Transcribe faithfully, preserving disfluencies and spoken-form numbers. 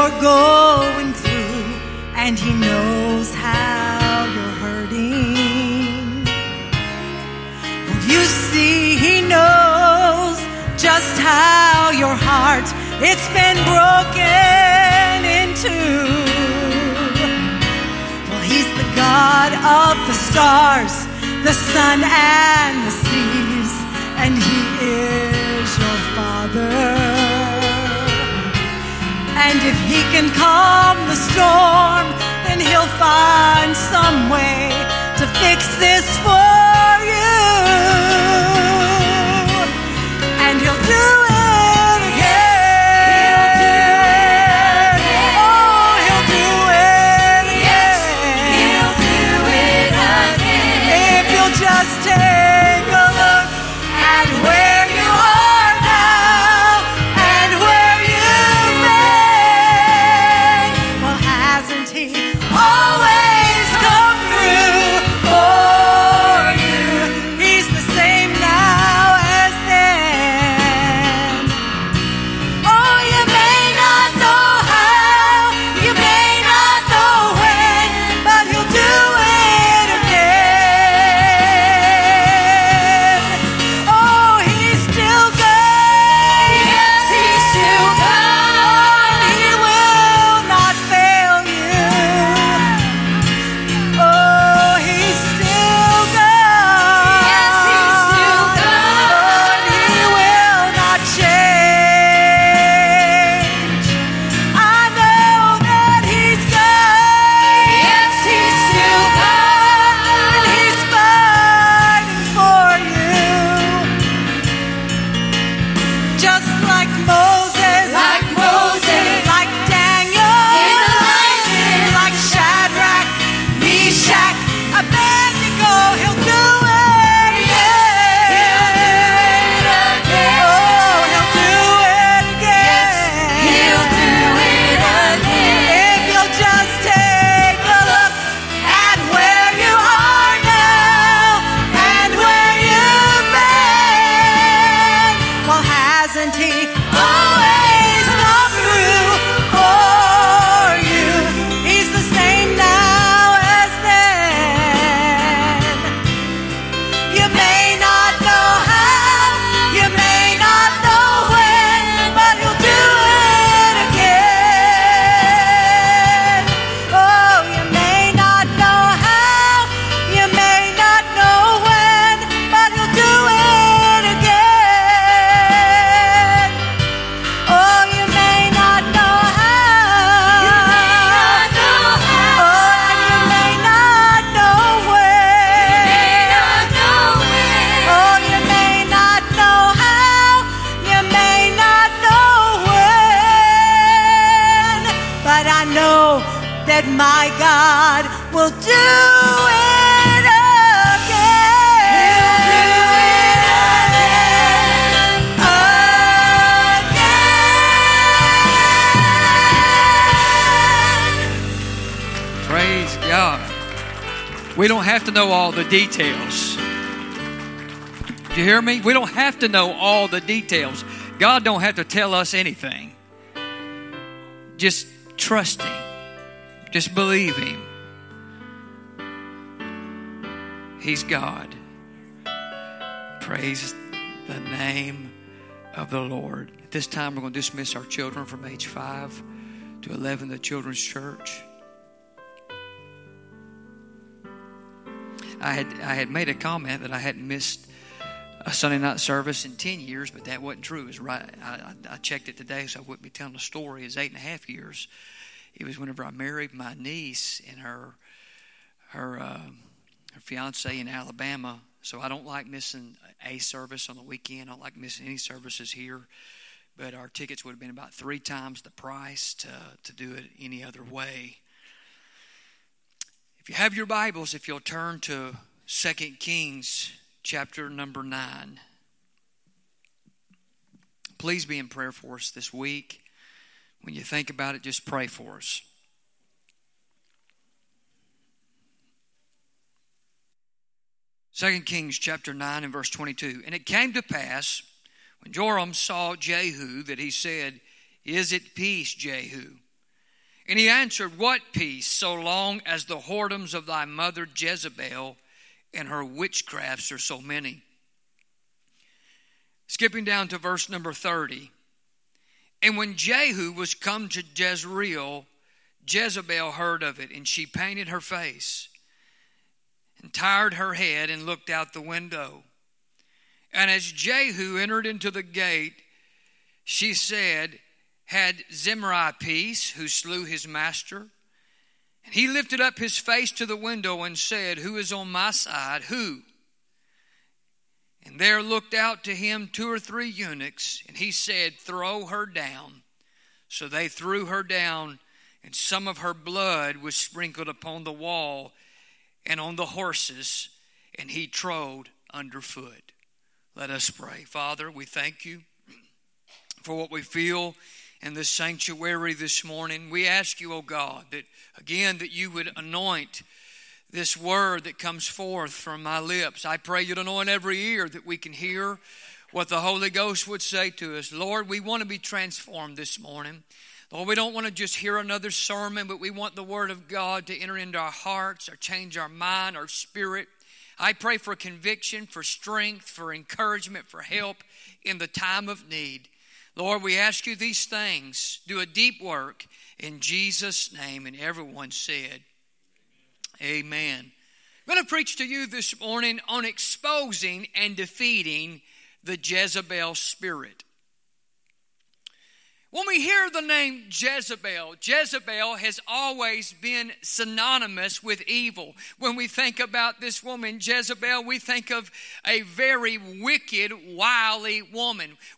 you're going through, and He knows how you're hurting. Well, you see, He knows just how your heart, it's been broken into. Well, He's the God of the stars, the sun and the seas, and He is your Father. And if He can calm the storm, then He'll find some way to fix this for you. And He'll do it again. He'll do it again. Oh, He'll do it again. Yes, He'll do it again. If you'll just take a look at where you are now and where you've been. Well, hasn't He always come through for you? He's the same now as then. Oh, you may not know how, you may not know when, but He'll do it again. Oh, He's still God. Yes, He's still God. He will not fail you. Oh, He's still God. Yes, He's still God. He will not change. I know that He's God. Yes, He's still God. And He's fighting for you. Just like Moses, like Moses, like Daniel, in the lion's den, like Shadrach, Meshach, Abednego, He'll do it again. Oh, He'll do it again. He'll do it again. If you'll just take a look at where you are now and where you've been. Well, hasn't He always come through for you? He's the same now as then. You may not know how, you may not know when, but He'll do it again. Oh, you may not know how, you may not know when, but He'll do it again. Oh, you may not know how, you may not know how, oh, and you may not know when, you may not know when, oh, you may not know how, you may not know when, but I know that my God will do it again. Praise God. We don't have to know all the details. Do you hear me? We don't have to know all the details. God don't have to tell us anything. Just trust Him. Just believe Him. He's God. Praise the name of the Lord. At this time, we're going to dismiss our children from age five to eleven, the Children's Church. I had I had made a comment that I hadn't missed a Sunday night service in ten years, but that wasn't true. It was right. I, I checked it today, so I wouldn't be telling a story. It's eight and a half years. It was whenever I married my niece and her her uh, her fiance in Alabama. So I don't like missing a service on the weekend. I don't like missing any services here. But our tickets would have been about three times the price to to do it any other way. If you have your Bibles, if you'll turn to Second Kings chapter number nine. Please be in prayer for us this week. When you think about it, just pray for us. Second Kings chapter nine and verse twenty-two. And it came to pass, when Joram saw Jehu, that he said, "Is it peace, Jehu?" And he answered, what peace, so long as the whoredoms of thy mother Jezebel and her witchcrafts are so many. Skipping down to verse number thirty. And when Jehu was come to Jezreel, Jezebel heard of it, and she painted her face and tired her head and looked out the window. And as Jehu entered into the gate, she said, had Zimri peace, who slew his master? And he lifted up his face to the window and said, who is on my side? Who? And there looked out to him two or three eunuchs, and he said, throw her down. So they threw her down, and some of her blood was sprinkled upon the wall and on the horses, and he trod underfoot. Let us pray. Father, we thank you for what we feel in this sanctuary this morning. We ask you, oh God, that again, that you would anoint this word that comes forth from my lips. I pray you'd anoint every ear that we can hear what the Holy Ghost would say to us. Lord, we want to be transformed this morning. Lord, we don't want to just hear another sermon, but we want the word of God to enter into our hearts or change our mind, our spirit. I pray for conviction, for strength, for encouragement, for help in the time of need. Lord, we ask you these things. Do a deep work in Jesus' name. And everyone said, amen. I'm going to preach to you this morning on exposing and defeating the Jezebel spirit. When we hear the name Jezebel, Jezebel has always been synonymous with evil. When we think about this woman, Jezebel, we think of a very wicked, wily woman.